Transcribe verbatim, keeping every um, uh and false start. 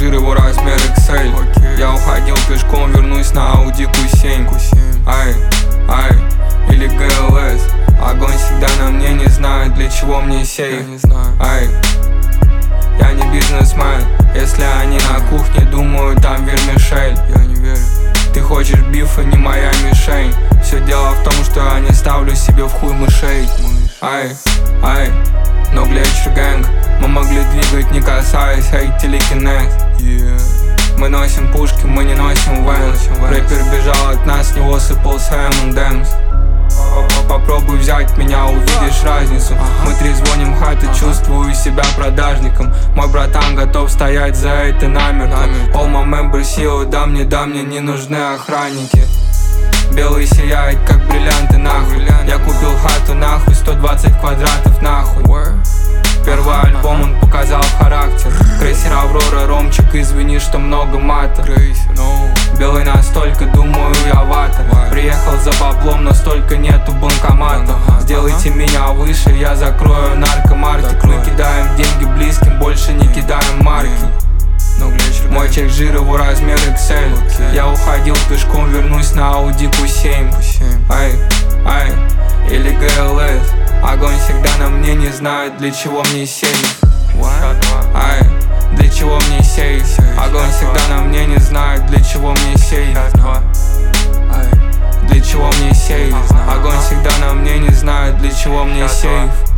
жир, его размер икс эль. okay. Я уходил пешком, вернусь на Audi кью семь. Ай, ай, или джи эл эс. Огонь всегда на мне, не знаю, для чего мне сейф. Ай, я не бизнесмен. Если они на кухне думают, там вермишель. Я не верю. Ты хочешь бифа, не моя мишень. Все дело в том, что я не ставлю себе в хуй мышей. Ай, ай, но глечер гэнг. Мы могли двигать, не касаясь, эй, телекинез. yeah. Мы носим пушки, мы не носим вэнс. Рэпер бежал от нас, с него сыпался эм энд эмс. Попробуй взять меня, увидишь разницу. Мы трезвоним хаты, чувствую себя продажником. Мой братан готов стоять за это намертво. All my members силу, да мне, да мне не нужны охранники. Белый сияет, как бриллианты, нахуй. Я купил хату, нахуй, сто двадцать квадратов, нахуй. Первый альбом он показал характер. Крейсер Аврора, Ромчик, извини, что много мата. Белый настолько, думаю, я вата. Приехал за баблом, но столько нету банкомата. Сделайте меня выше, я закрою наркомаркет. Мы кидаем деньги близким, больше не кидаем марки. Мой чек жир, его размер икс эль. Я уходил пешком, вернусь на Audi кью семь. Ай, ай, или джи эл эс. Огонь всегда на мне, не знаю, для чего мне сейф. Ай, для чего мне сейф. Огонь всегда на мне, не знаю, для чего мне сейф. Ай, для чего мне сейф. Огонь всегда на мне, не знаю, для чего мне сейф.